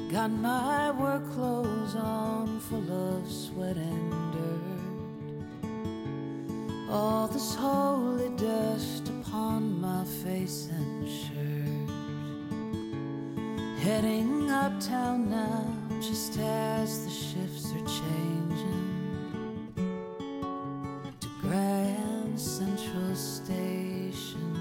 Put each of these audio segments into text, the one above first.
Got my work clothes on, full of sweat and dirt. All this holy dust upon my face and shirt. Heading uptown now, just as the shifts are changing, to Grand Central Station.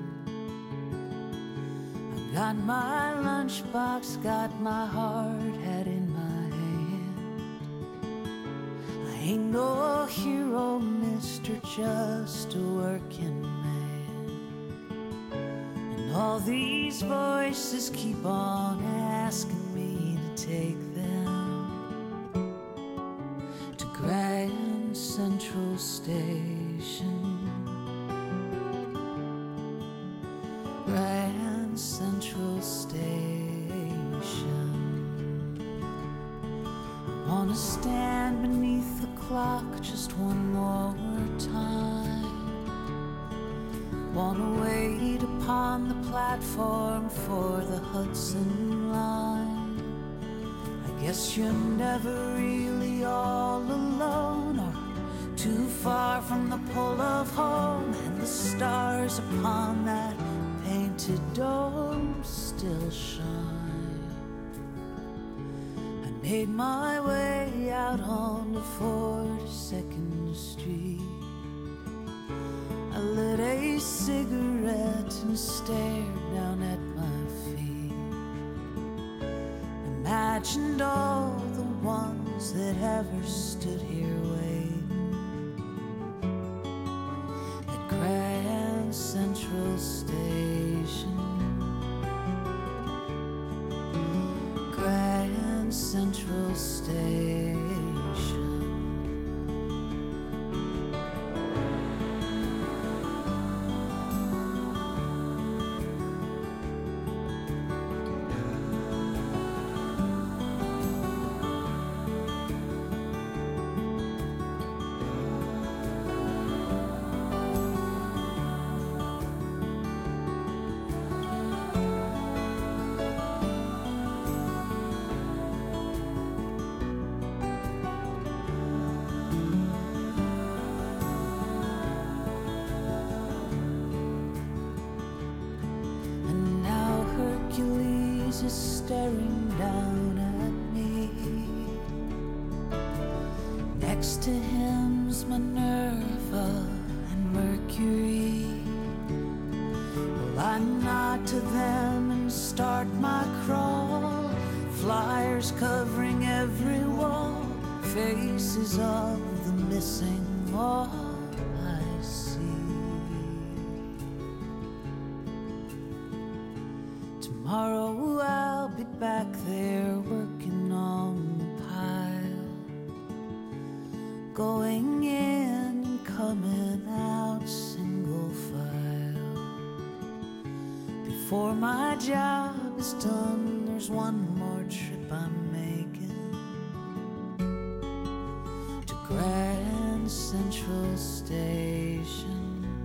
Got my lunchbox, got my hard hat in my hand. I ain't no hero, mister, just a working man. And all these voices keep on asking me to take them to Grand Central Station. Grand Central Station. I wanna stand beneath the clock just one more time. Wanna wait upon the platform for the Hudson line. I guess you're never really all alone, or too far from the pole of home, and the stars upon that painted dome still shine. I made my way out on the 42nd Street. I lit a cigarette and stared down at my feet. Imagined all the ones that ever stood here waiting at Grand Central Station. Grand Central Station. Is staring down at me. Next to him's Minerva and Mercury. Well, I nod to them and start my crawl. Flyers covering every wall, faces of the missing all I see. Tomorrow I'll be back there working on the pile, going in and coming out single file. Before my job is done, there's one more trip I'm making to Grand Central Station.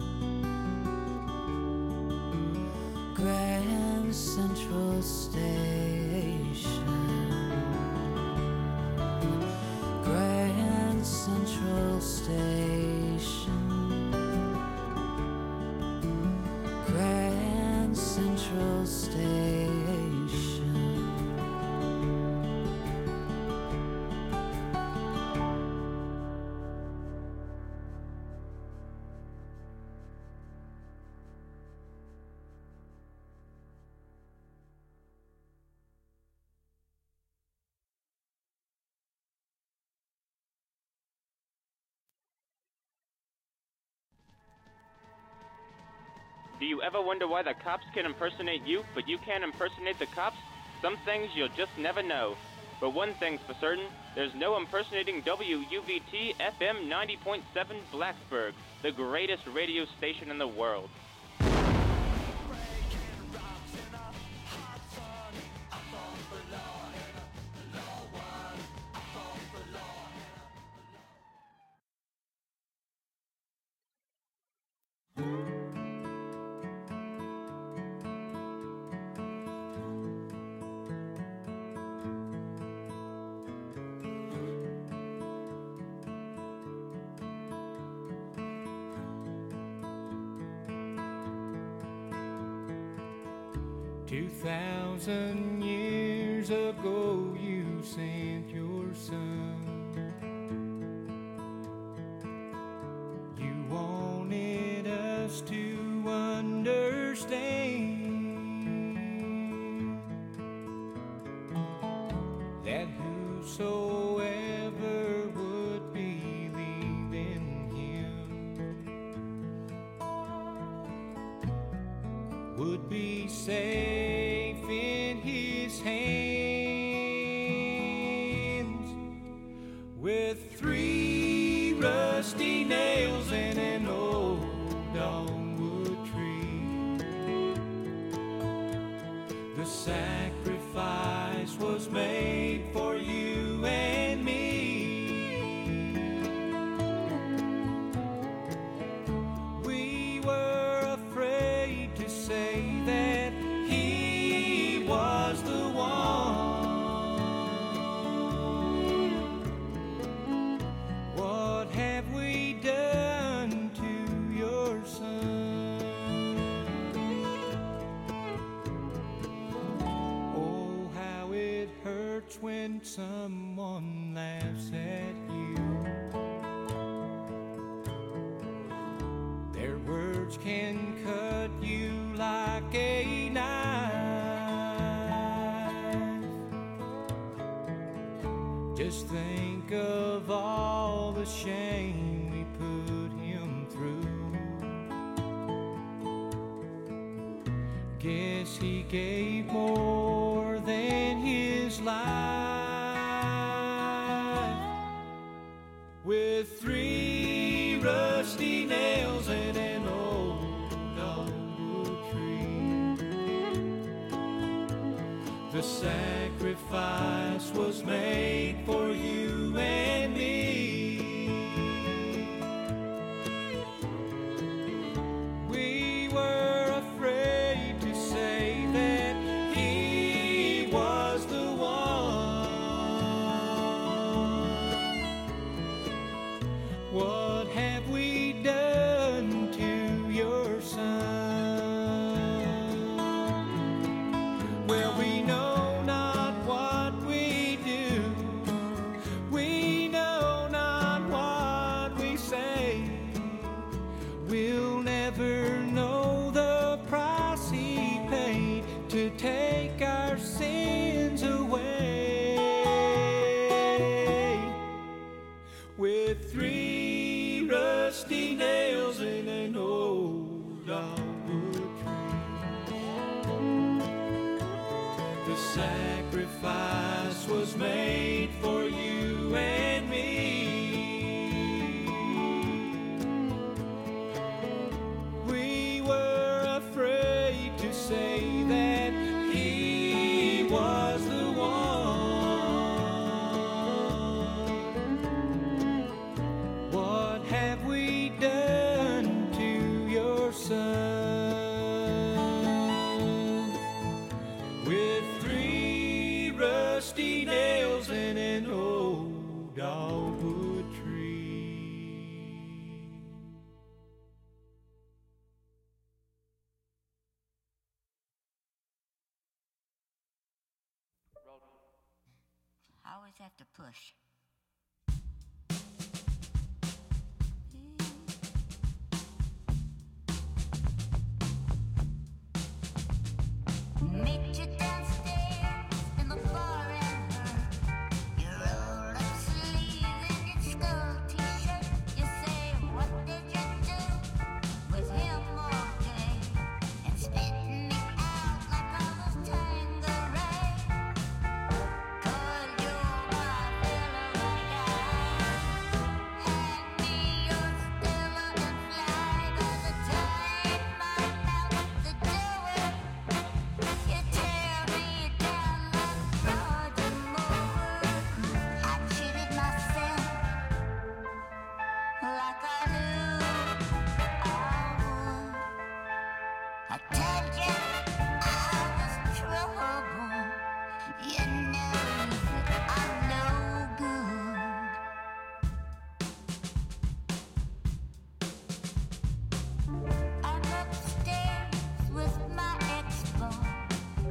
Grand Central Station. Grand Central Station. Grand Central Station. Do you ever wonder why the cops can impersonate you, but you can't impersonate the cops? Some things you'll just never know. But one thing's for certain, there's no impersonating WUVT FM 90.7 Blacksburg, the greatest radio station in the world. 2,000 years ago you sent your son. You wanted us to understand that whosoever would believe in him would be safe in his hands. With 3 rusty nails and an old dogwood tree, the sacrifice was made for you and me. We were afraid to say that he was the one. What have we done to your son? Oh, how it hurts when someone laughs at you. Their words can cut you like a knife. Just think of all the shame we put him through. Guess he gave more than his life. With 3 rusty nails and an old dogwood tree, the sacrifice was made for you and me. We were afraid to say that he was the one. What have we done to your son? Well, we know not what we do. We know not what we say. We'll never know the price he paid to take our sins away. With 3 rusty nails and an old dogwood tree, the sacrifice was made for you and me. We were afraid to say that he was the one. What have we done to your son? With 3 rusty nails and an old dogwood tree. I always have to push. Meet you downstairs in the foreigner. You roll up sleeves in your skull t-shirt. You say, what did you do with him all day? And spitting me out like all those Tanqueray. 'Cause you're my fella like I. Hand me your Stella and fly. 'Cause the time my mouth to do it. You tear me down like Roger Moore. I cheated myself like I knew I would. I told you I was trouble. You know that I'm no good. I'm upstairs with my ex-boss.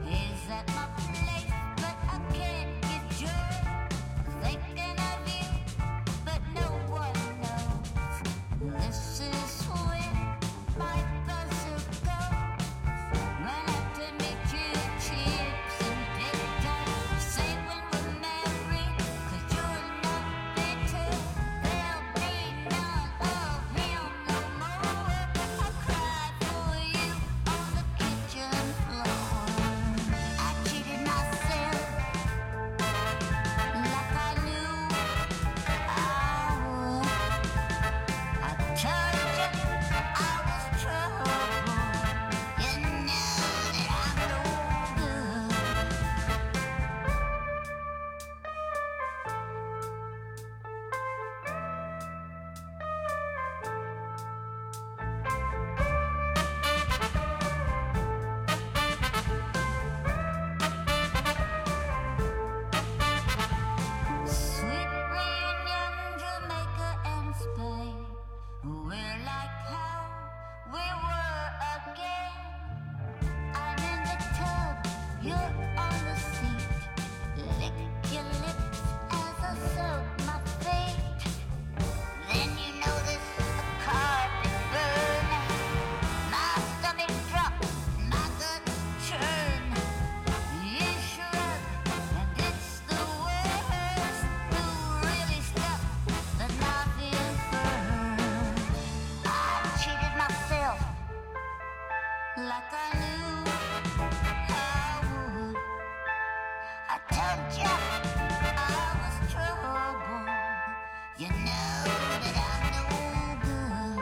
You're on the seat. Lick your lips as I soak my feet. Then you notice a carpet burn. My stomach drops, my guts churn. You shrug, and it's the worst. Who really stuck the knife in first? I cheated myself like I knew I would. I told you I was trouble. You know that I'm no good.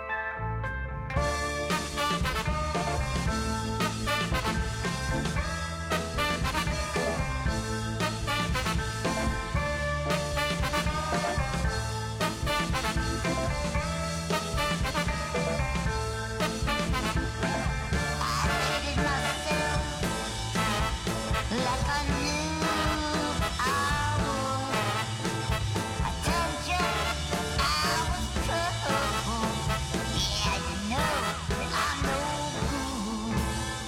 I cheated myself like I knew I would. I told you I was trouble. Yeah, you know that I'm no good.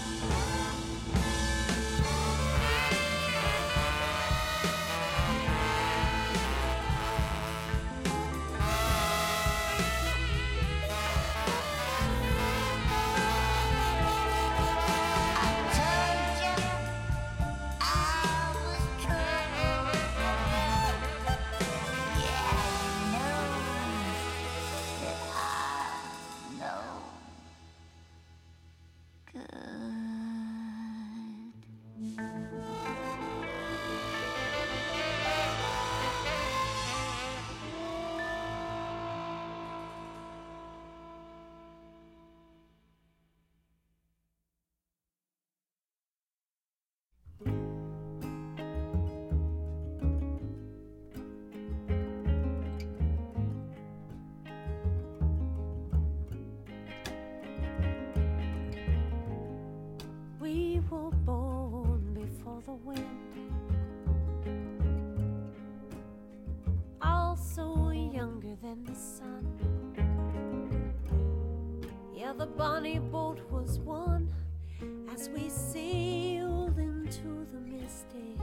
I told you I was trouble. Yeah, you know that I'm no good. We were born before the wind, also younger than the sun. Yeah, the bonnie boat was one as we sailed into the mystic.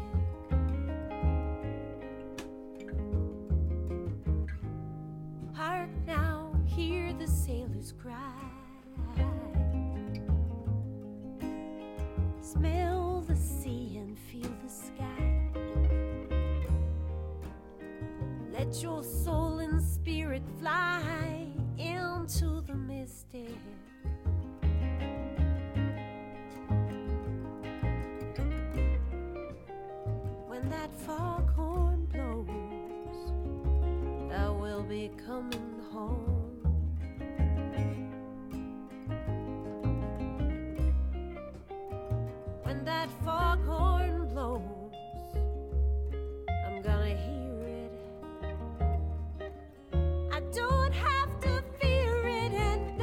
Hark now, hear the sailors cry. Smell the sea and feel the sky. Let your soul and spirit fly into the mystic. When that foghorn blows, I will be coming home. When that foghorn blows, I'm gonna hear it. I don't have to fear it, and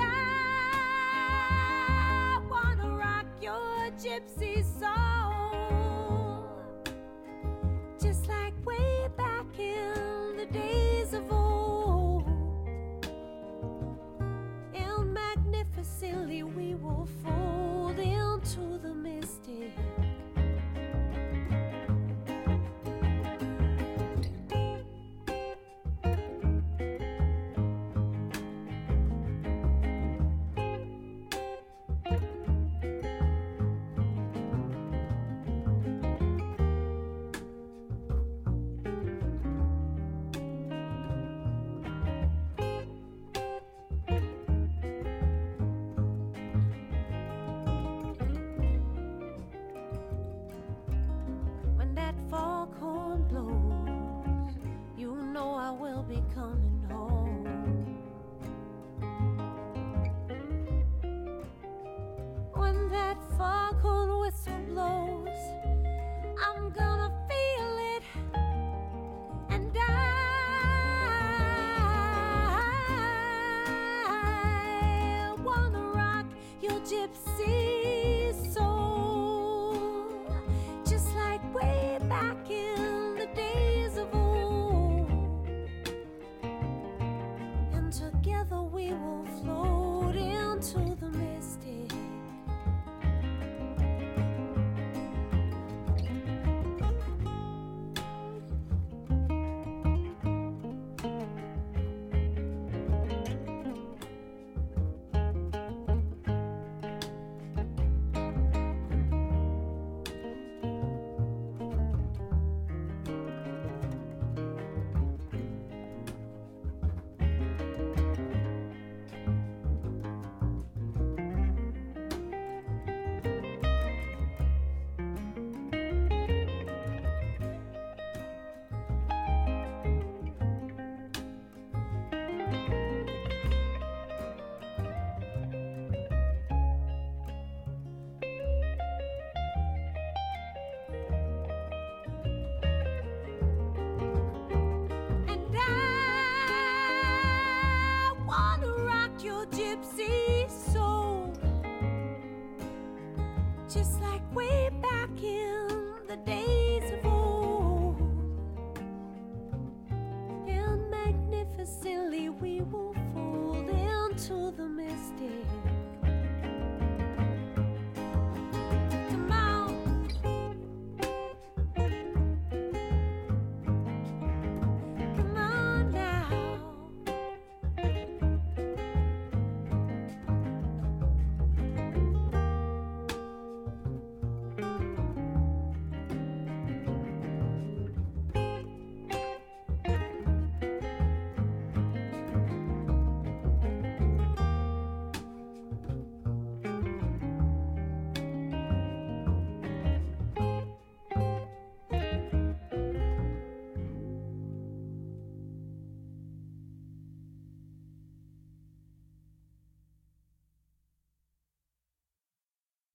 I wanna rock your gypsy soul, just like way back in the days of old.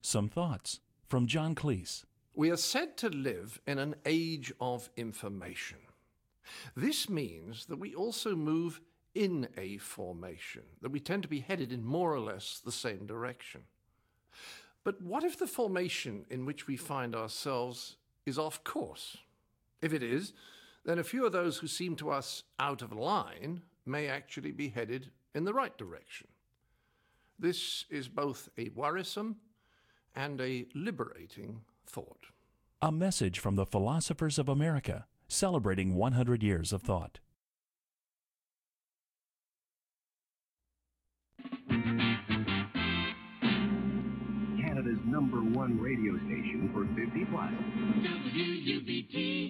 Some thoughts from John Cleese. We are said to live in an age of information. This means that we also move in a formation, that we tend to be headed in more or less the same direction. But what if the formation in which we find ourselves is off course? If it is, then a few of those who seem to us out of line may actually be headed in the right direction. This is both a worrisome and a liberating thought. A message from the Philosophers of America, celebrating 100 years of thought. Canada's #1 radio station for 50 plus. WUBT.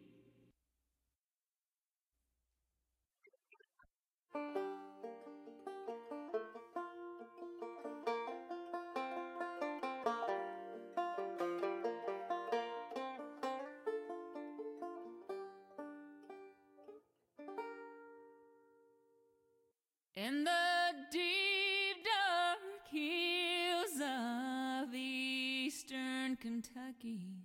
In the deep dark hills of eastern Kentucky,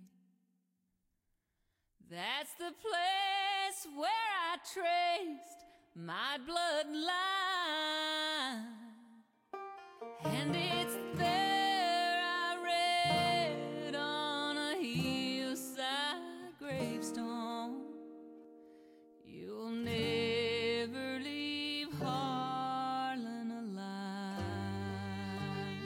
that's the place where I traced my bloodline. And it's there I read on a hillside gravestone, you'll never leave Harlan alive.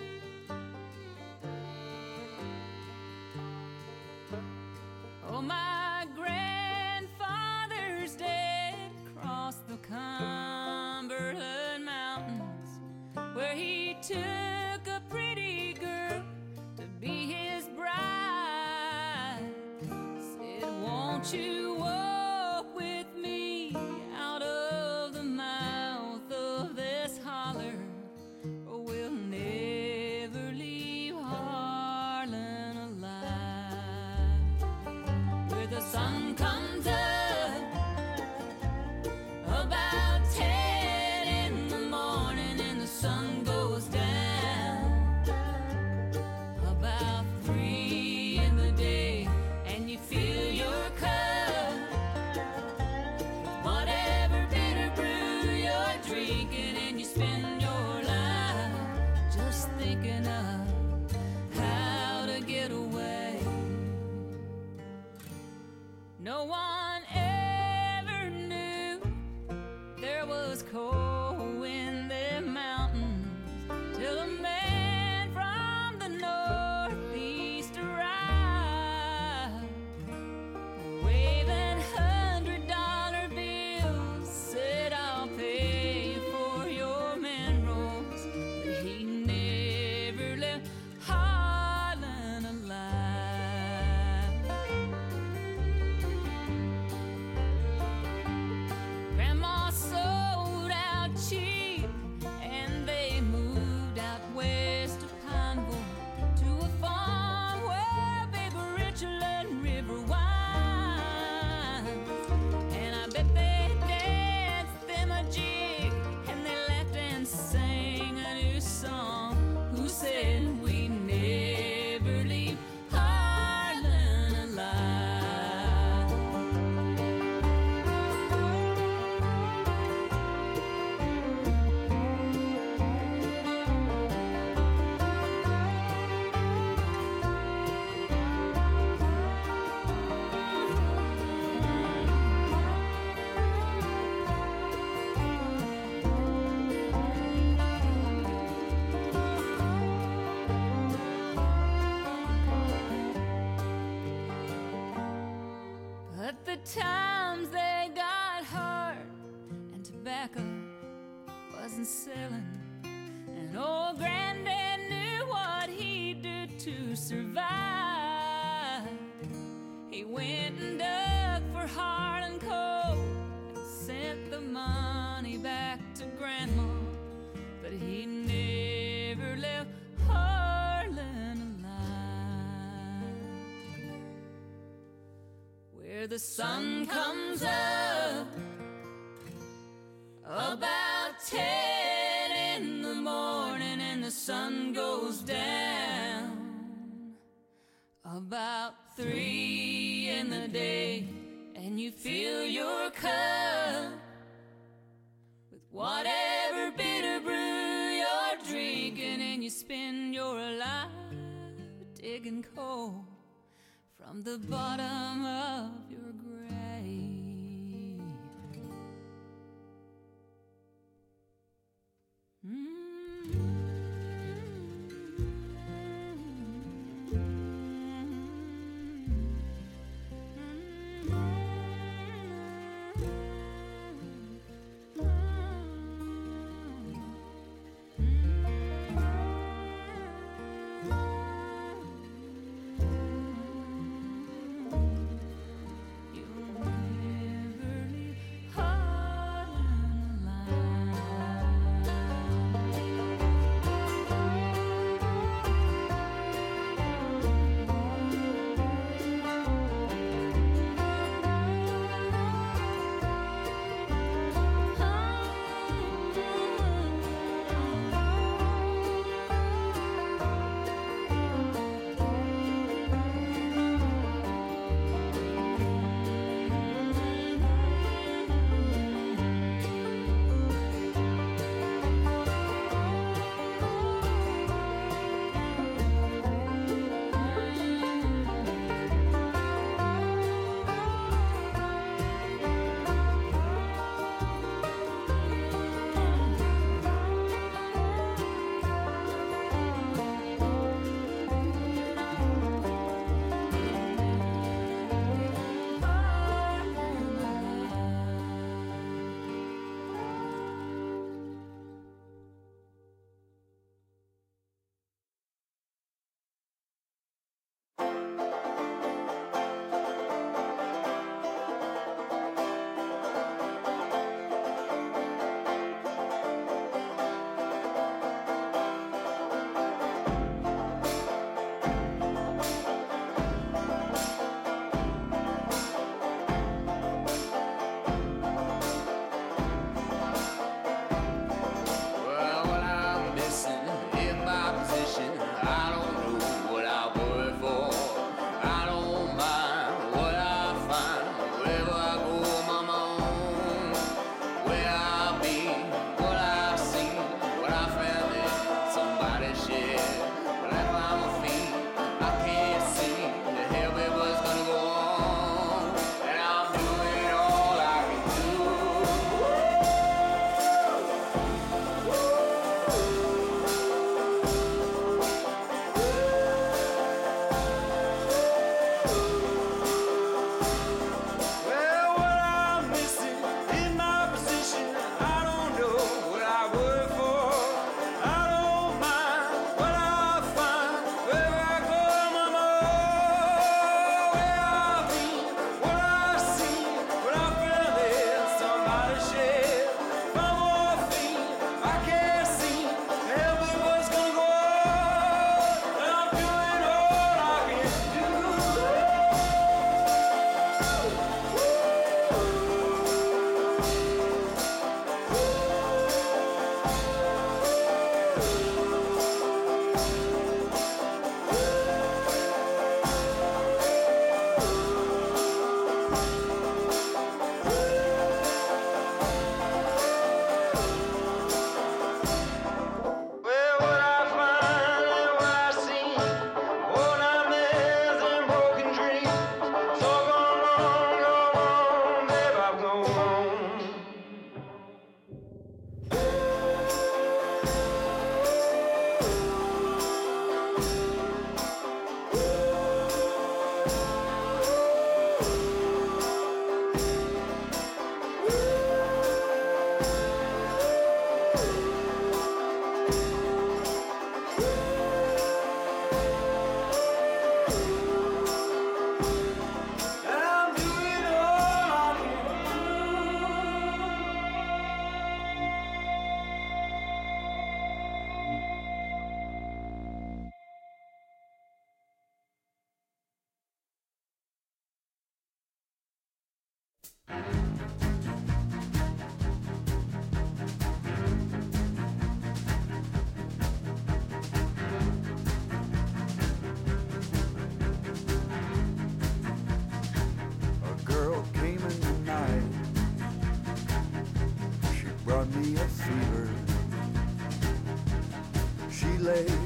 Oh, my grandfather's dead across the Cumberland Mountains, where he took a pretty girl to be his bride. Said, won't you walk with me out of the mouth of this holler, or we'll never leave Harlan alive. Where the sun comes up about 10 in the morning and the sun goes down about 3 in the day, and you fill your cup with whatever bitter brew you're drinking, and you spend your life just thinking of how to get away. No one ever knew there was coal in them mountains till a man from the northeast arrived, waving $100 bills, said I'll pay you for your minerals, but he never left Harlan alive. Grandma sold out cheap, and they moved out west of Pineville to a farm where Big Richland River winds. And I bet they danced them a jig, and they laughed and sang a new song. Who said we never leave Harlan alive? But the times they got hard, and tobacco wasn't selling, and old Granddad knew what he'd do to survive. He went and dug for Harlan coal and sent the money back to Grandma, but he never left Harlan alive. Where the sun comes up about 10 in the morning and the sun goes down about 3 in the day, and you fill your cup with whatever bitter brew you're drinking, and you spend your life digging coal from the bottom of your grave.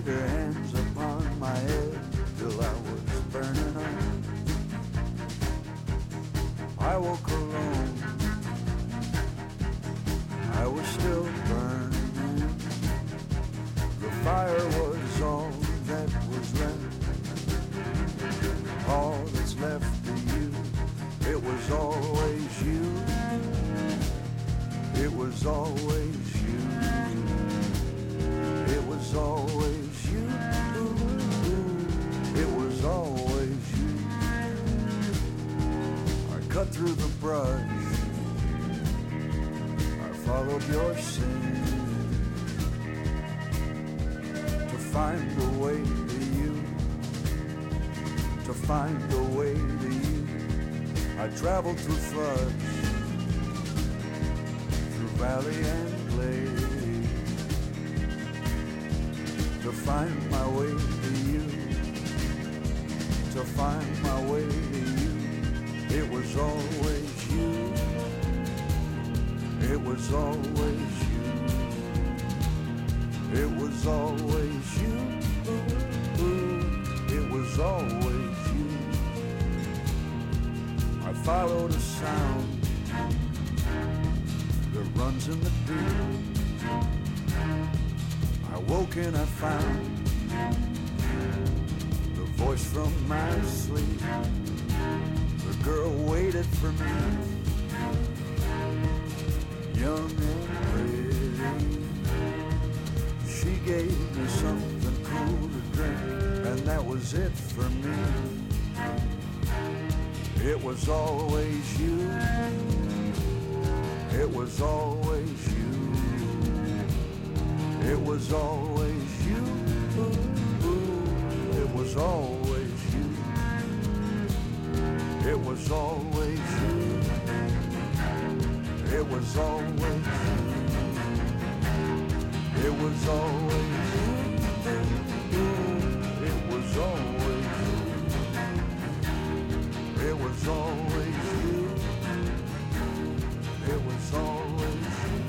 her hands upon my head till I was burning up. I woke alone, I was still burning. The fire was all that was left, all that's left of you. It was always you, it was always you, it was always you, it was always you. I cut through the brush, I followed your sin to find a way to you, to find a way to you. I traveled through floods, through valley and glade, to find my way to you, to find my way to you. It was always you, it was always you, it was always you, it was always you. I followed a sound that runs in the deep. I woke and I found the voice from my sleep. The girl waited for me, young and pretty. She gave me something cool to drink, and that was it for me. It was always you, it was always you, it was always you, it was always you, it was always you, it was always you, it was always you, it was always you. It was always you, it was always you,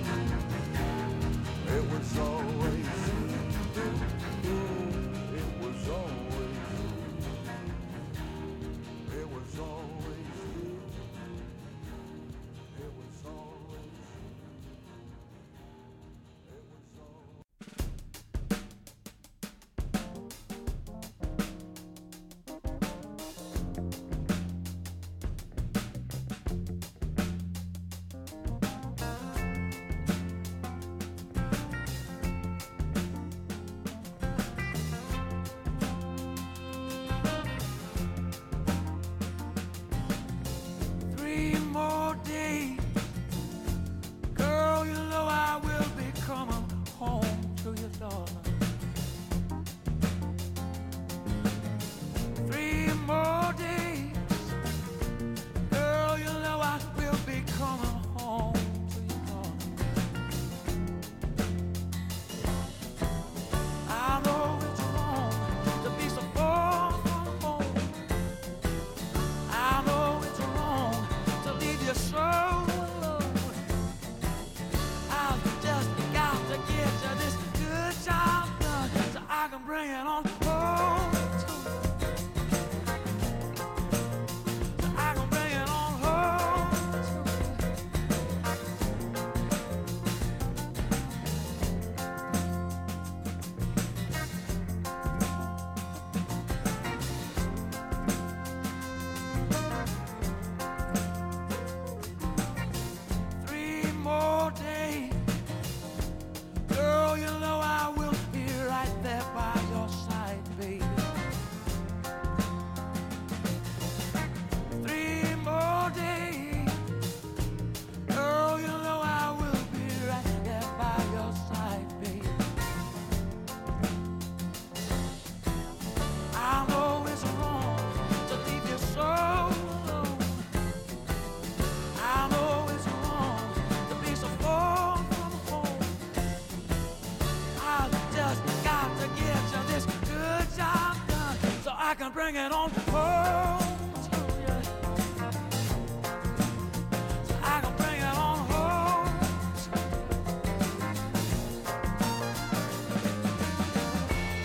it was always you, it was always you, it was always you, it was always can bring it on home to you. So I can bring it on home to you.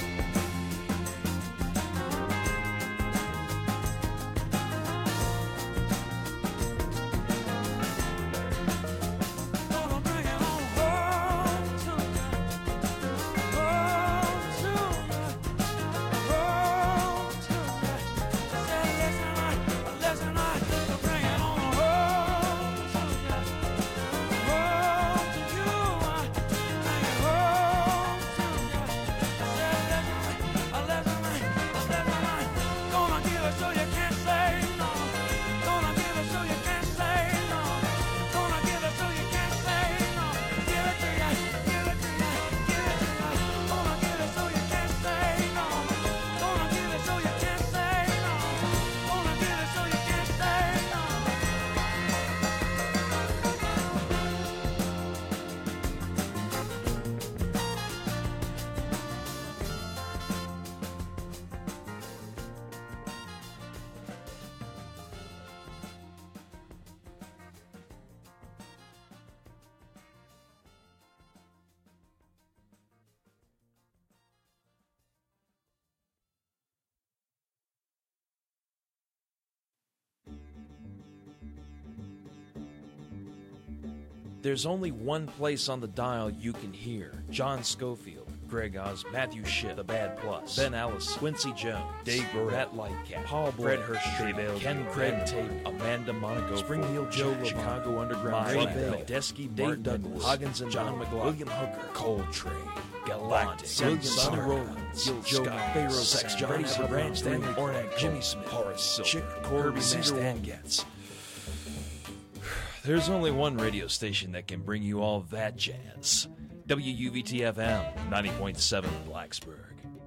There's only one place on the dial you can hear John Schofield, Greg Oz, Matthew Shipp, The Bad Plus, Ben Allison, Quincy Jones, Dave Burrell, Matt Lightcap, Paul Blart, Fred Hirsch, Ken Craig Tate, Amanda Monaco, Springfield Joe, Chicago Underground, Ray Medeski, Dave Douglas, Hoggins and John McLaughlin, William Hooker, Coltrane, Galactic, Sonny Rollins, Joe Pharaoh, Sex, Johnny Brand, Stanley Ornak, Jimmy Smith, Horace Silver, Chick, Corby, Stan Getz. There's only one radio station that can bring you all that jazz. WUVT-FM, 90.7 Blacksburg.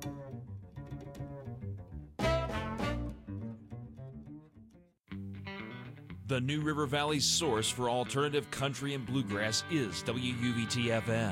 The New River Valley's source for alternative country and bluegrass is WUVT-FM.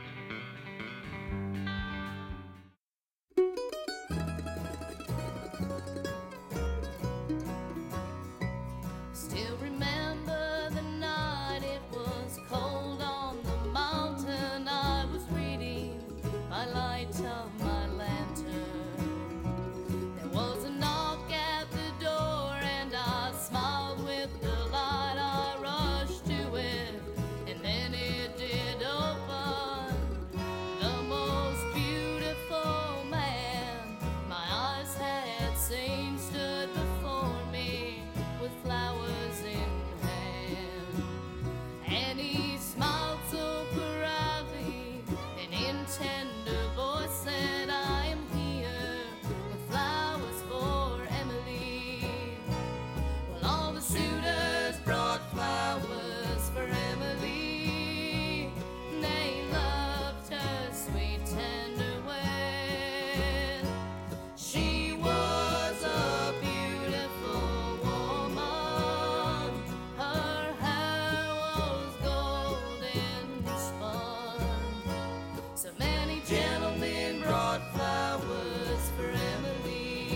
Still remember the night it was cold on the mountain. I was reading by light of my lantern. There was a knock at the door and I smiled with delight. I rushed to it and then it did open. The most beautiful man my eyes had seen stood before me with flowers in hand, and he smiled so proudly and in tender voice said, I am here with flowers for Emily. Well, all the suitors brought flowers for Emily. They loved her sweet tender way. She was a beautiful woman. Her hair was golden spun. So many gentlemen brought flowers for Emily.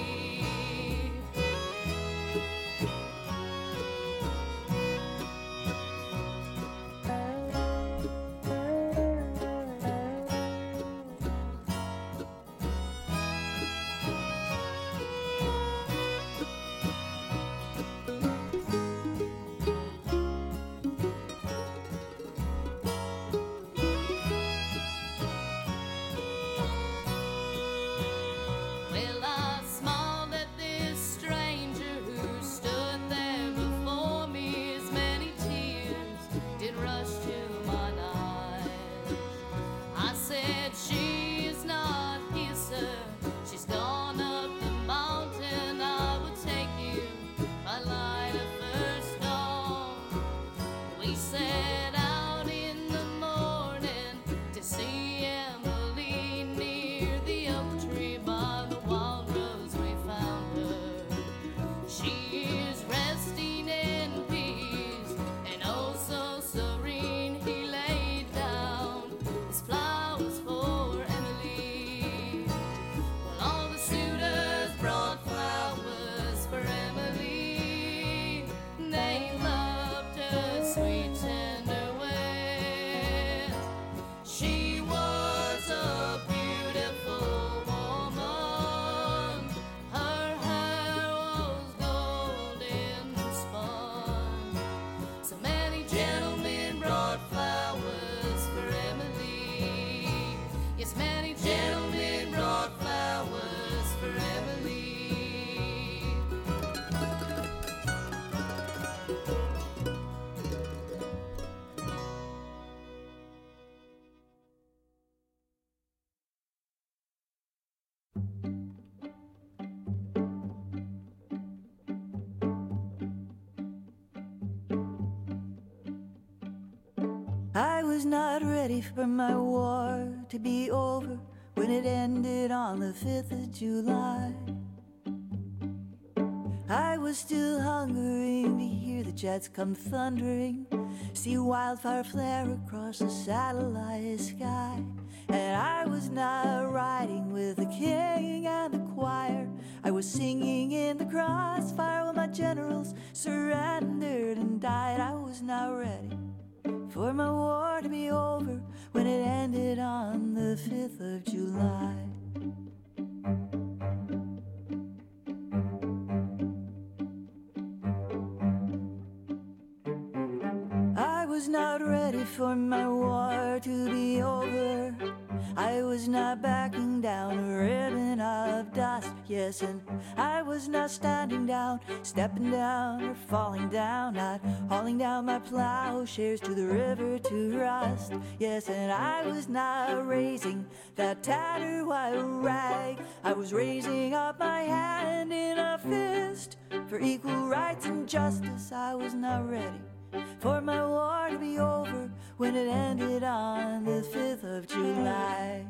Well, I smiled at this stranger who stood there before me. As many tears did rush to my eyes. I said, she is not here, sir. She's gone up the mountain. I will take you by light of first dawn. We set out in the morning to see Emily near the oak tree by the wild rose. We found her. She is resting in peace and oh so serene. He laid down his flowers for Emily. Well, all the suitors brought flowers for Emily. They loved her sweet tender way. She was a beautiful woman. Her hair was golden spun. So many gentlemen brought flowers for Emily. Yes, many gentlemen brought flowers for Emily. I was not ready for my war to be over when it ended on the 5th of July. I was still hungering to hear the jets come thundering, see wildfire flare across the satellite sky. And I was not riding with the king and the choir. I was singing in the crossfire when my generals surrendered and died. I was not ready for my war to be over when it ended on the 5th of July. I was not ready for was not backing down, a ribbon of dust, yes, and I was not standing down, stepping down, or falling down, not hauling down my plowshares to the river to rust, yes, and I was not raising that tattered white rag. I was raising up my hand in a fist for equal rights and justice. I was not ready for my war to be over when it ended on the 5th of July.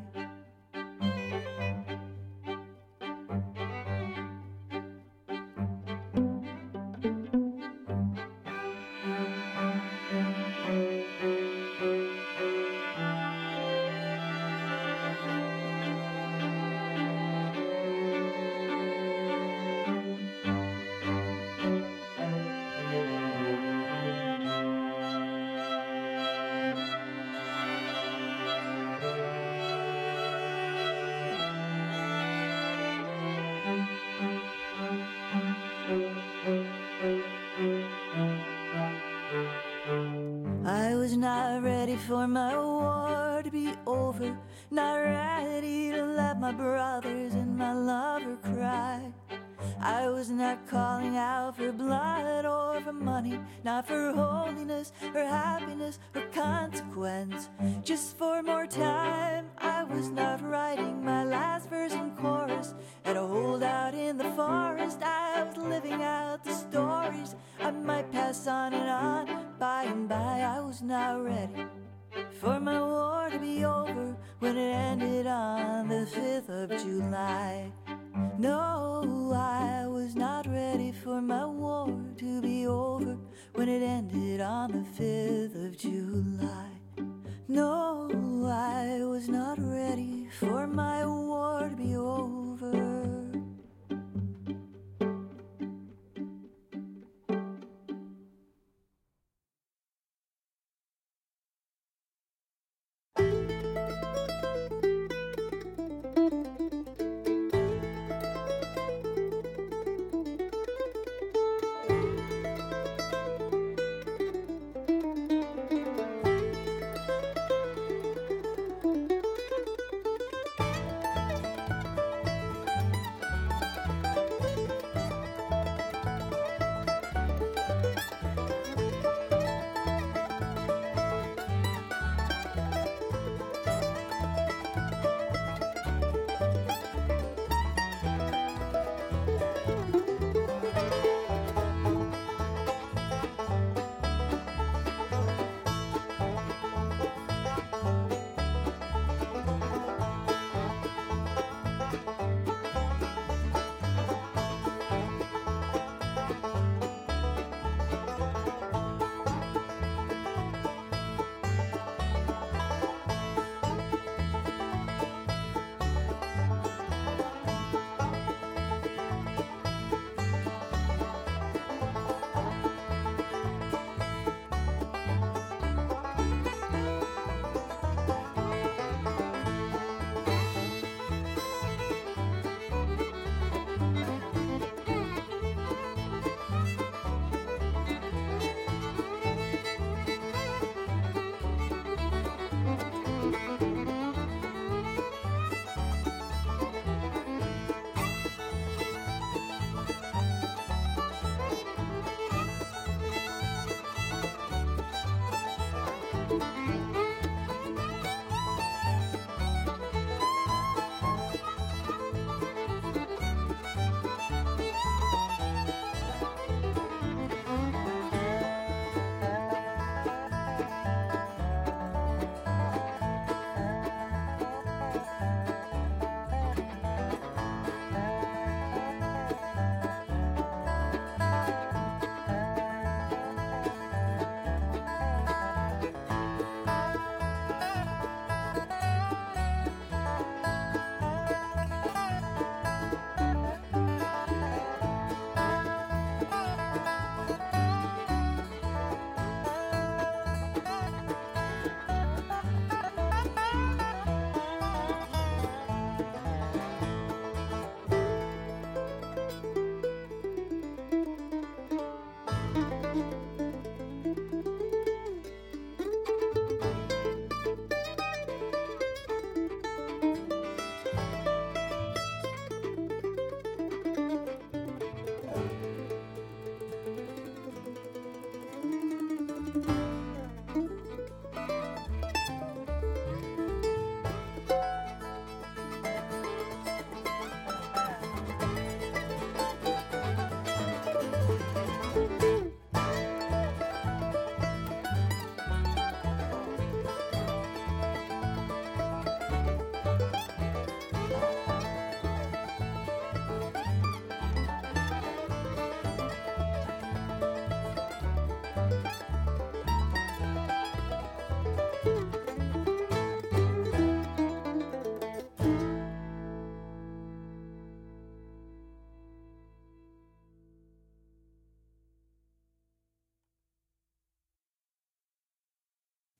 I was not ready for my war to be over, not ready to let my brothers and my lover cry. I was not calling out for blood or for money, not for holiness or happiness or consequence, just for more time. I was not writing my last verse and chorus at a holdout in the forest. I was living out the stories I might pass on and on. By and by, I was not ready for my war to be over when it ended on the 5th of July. No, I was not ready for my war to be over when it ended on the 5th of July. No, I was not ready for my war to be over.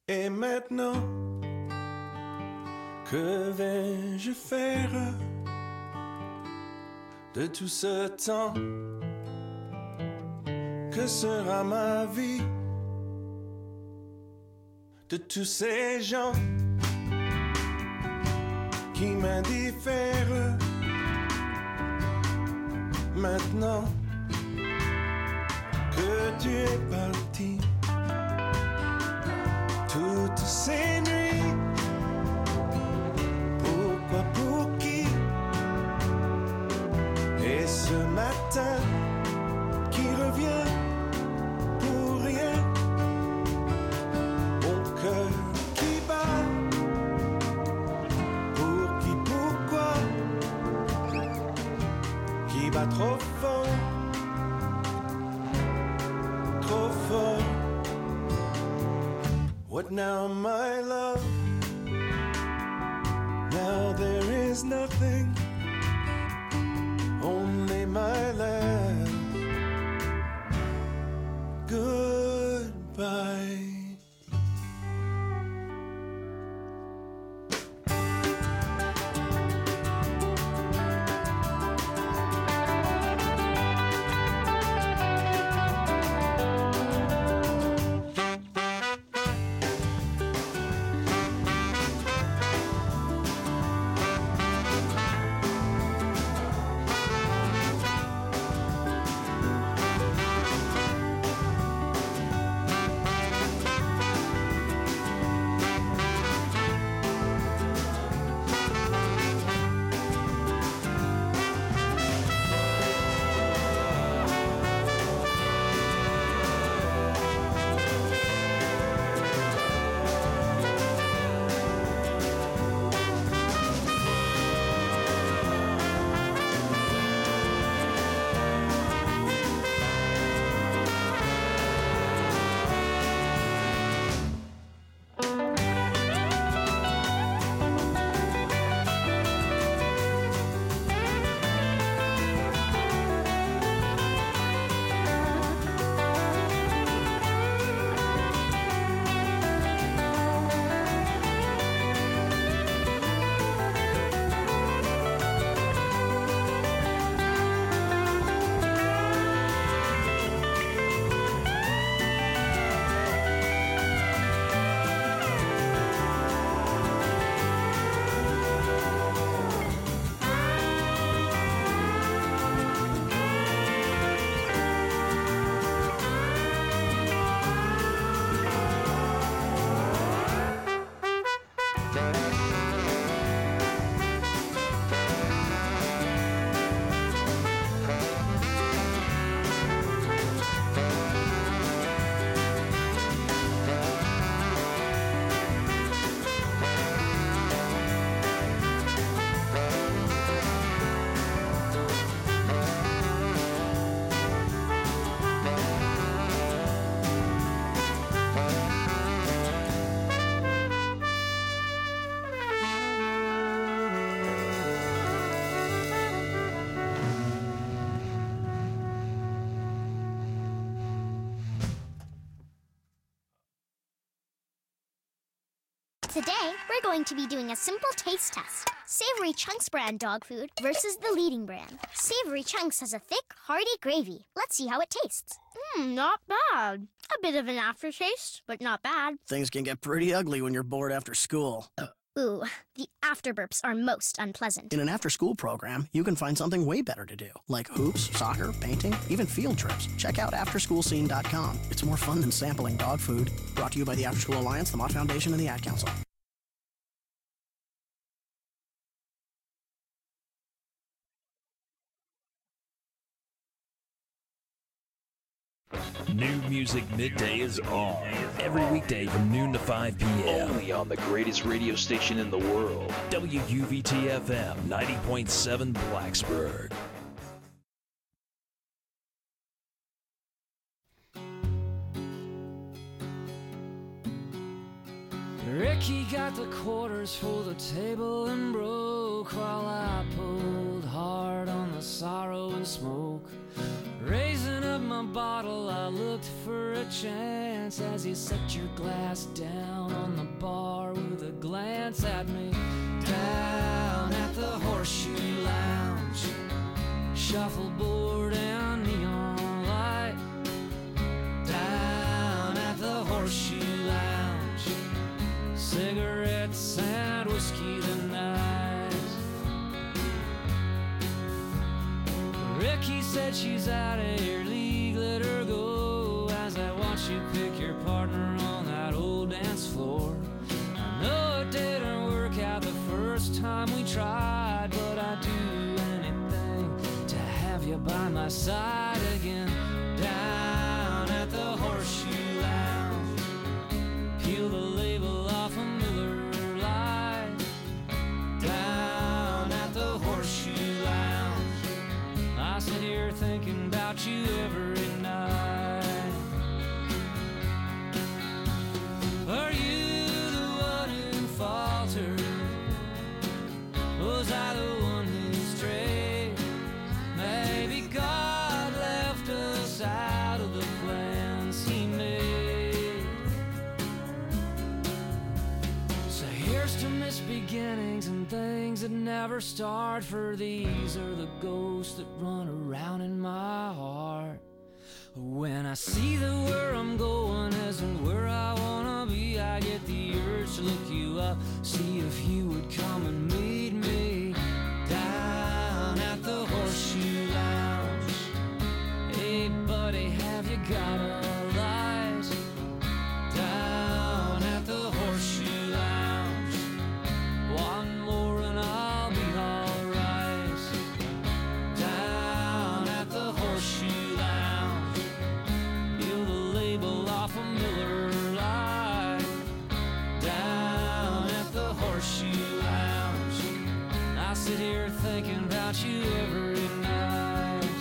Et maintenant, que vais-je faire de tout ce temps? Que sera ma vie de tous ces gens qui m'indiffèrent? Maintenant que tu es parti, toutes ces nuits, pourquoi, pour qui? Et ce matin qui revient pour rien, mon cœur qui bat, pour qui, pourquoi, qui bat trop fort, trop fort. What now, my love? Now there is nothing, only my love. Goodbye. Today, we're going to be doing a simple taste test. Savory Chunks brand dog food versus the leading brand. Savory Chunks has a thick, hearty gravy. Let's see how it tastes. Not bad. A bit of an aftertaste, but not bad. Things can get pretty ugly when you're bored after school. Ooh, the afterburps are most unpleasant. In an after-school program, you can find something way better to do, like hoops, soccer, painting, even field trips. Check out AfterSchoolScene.com. It's more fun than sampling dog food. Brought to you by the After School Alliance, the Mott Foundation, and the Ad Council. New Music Midday is on every weekday from noon to 5 p.m. Only on the greatest radio station in the world. WUVT-FM 90.7 Blacksburg. Ricky got the quarters for the table and broke while I pulled hard on the sorrow and smoke. Raising up my bottle, I looked for a chance as you set your glass down on the bar with a glance at me. Down at the Horseshoe Lounge, shuffleboard and neon light. Down at the Horseshoe Lounge, cigarettes and whiskey tonight. Ricky said she's out of your league, let her go, as I watch you pick your partner on that old dance floor. I know it didn't work out the first time we tried, but I'd do anything to have you by my side again. Down at the Horseshoe Lounge, peel the label off a Miller Lite. Down at the Horseshoe Lounge, I sit here thinking about you every night. Are you the one who faltered? Was I the one who strayed? Maybe God left us out of the plans He made. So here's to misbeginnings and things that never start, for these are the ghosts that run around in my heart. When I see that where I'm going isn't where I wanna be, I get the urge to look you up, see if you would come and meet me. Down at the Horseshoe Lounge, hey buddy, have you got a light? Down at the Horseshoe Lounge, one more and I'll be alright. Down at the Horseshoe Lounge, peel the label off a Miller Lite. Down at the Horseshoe Lounge, I sit here thinking about you every night.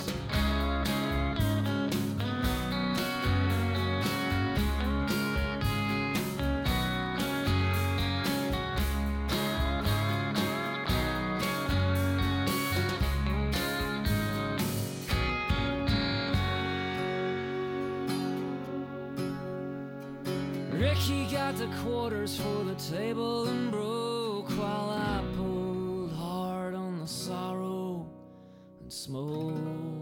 Ricky got the quarters for the table and broke, while I pulled hard on the sorrow and smoke.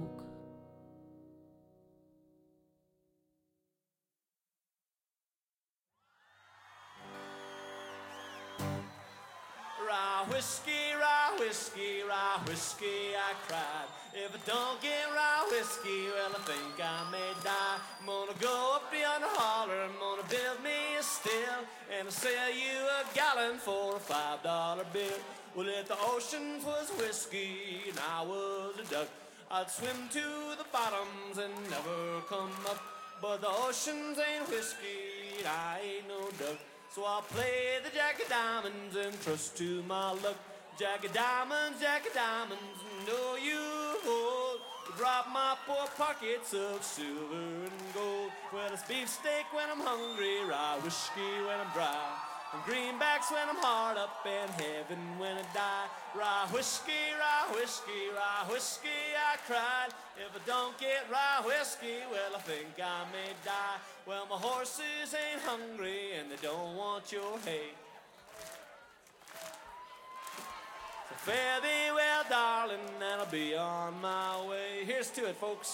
Rye whiskey, I cried. If I don't get rye whiskey, well, I think I may die. I'm gonna go up beyond the holler, I'm gonna build me a still, and I'll sell you a gallon for a $5 bill. Well, if the ocean was whiskey and I was a duck, I'd swim to the bottoms and never come up. But the oceans ain't whiskey and I ain't no duck, so I'll play the Jack of Diamonds and trust to my luck. Jack of Diamonds, know you hold to drop my poor pockets of silver and gold. Well, it's beefsteak when I'm hungry, rye whiskey when I'm dry, and greenbacks when I'm hard up, and heaven when I die. Rye whiskey, I cried. If I don't get rye whiskey, well, I think I may die. Well, my horses ain't hungry, and they don't want your hay. Fare thee well, darling, and I'll be on my way. Here's to it, folks.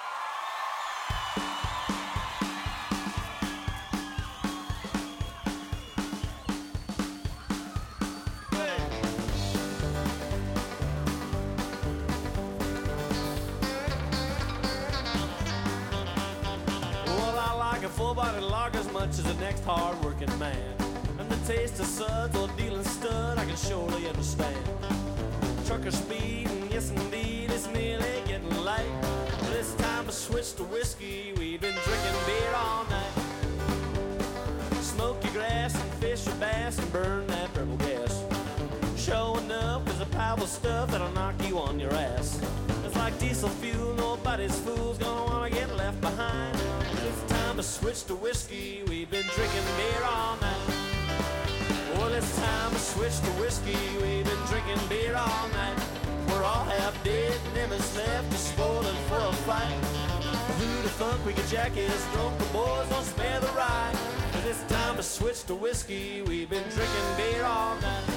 Well, I like a full-bodied lager as much as the next hard-working man. And the taste of suds or dealing stud I can surely understand. Trucker speed, and yes indeed, it's nearly getting light. This time to switch to whiskey, we've been drinking beer all night. Smoke your grass and fish your bass and burn that purple gas. Showing up is a powerful stuff that'll knock you on your ass. It's like diesel fuel, nobody's fool's gonna wanna get left behind. It's time to switch to whiskey, we've been drinking beer all night. Well, it's time to switch to whiskey, we've been drinking beer all night. We're all half dead, and them is left to spoil it for a fight. Who the fuck we get jackass drunk, the boys don't spare the ride. But it's time to switch to whiskey, we've been drinking beer all night.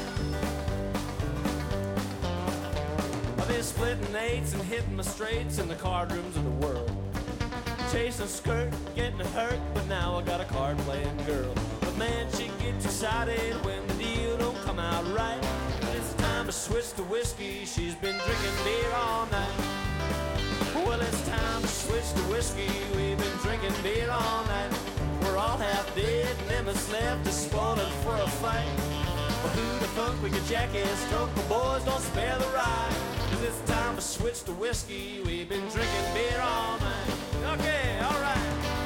I've been splitting eights and hitting my straights in the card rooms of the world. Chasing skirt, getting hurt, but now I got a card playing girl. But man, she gets excited when the deal don't come out right. But it's time to switch to whiskey, she's been drinking beer all night. Well, it's time to switch to whiskey, we've been drinking beer all night. We're all half dead, and them that's left is spoiling for a fight. But who the fuck we get jackass drunk, the boys don't spare the ride. Cause it's time to switch to whiskey, we've been drinking beer all night. Okay, all right.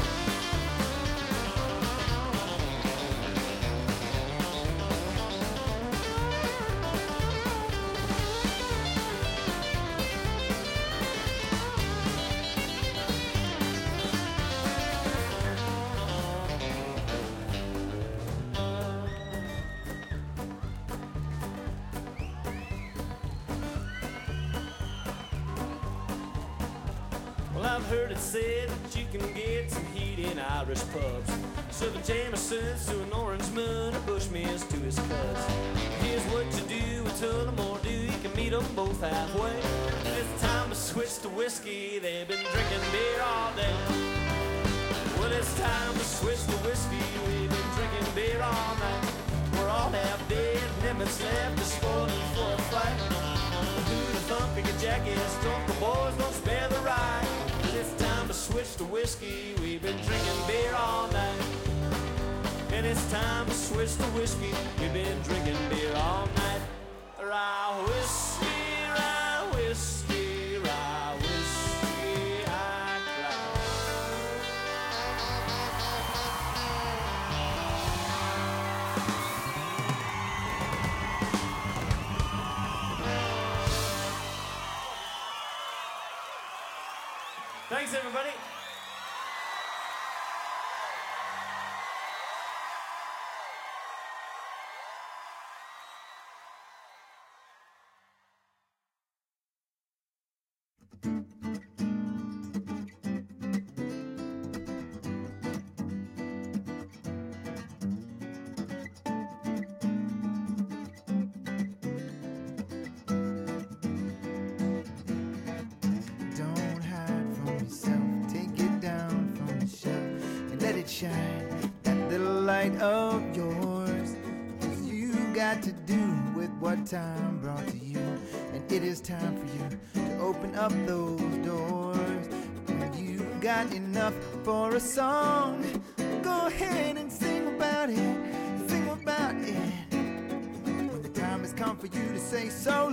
Well, I've heard it said that you can get some heat in Irish pubs. Serve a Jameson's to an Orange Moon, a Bushmills to his cuz. Here's what you do with Tullamore Dew, you can meet them both halfway. It's time to switch to whiskey, they've been drinking beer all day. Well, it's time to switch to whiskey, we've been drinking beer all night. We're all half dead, and them that's left is spoiling for a fight. Who the fuck pick a jackass drunk, the boys don't spare the ride. It's time to switch to whiskey, we've been drinking beer all night. And it's time to switch to whiskey, we've been drinking beer all night. Rye whiskey, rye whiskey, rye whiskey, I cry. Thanks, everybody. Don't hide from yourself, take it down from the shelf and let it shine, that little light of yours. 'Cause you got to do with what time brought to you, and it is time for you to open up those doors. When you got enough for a song, go ahead and sing about it, sing about it. When the time has come for you to say so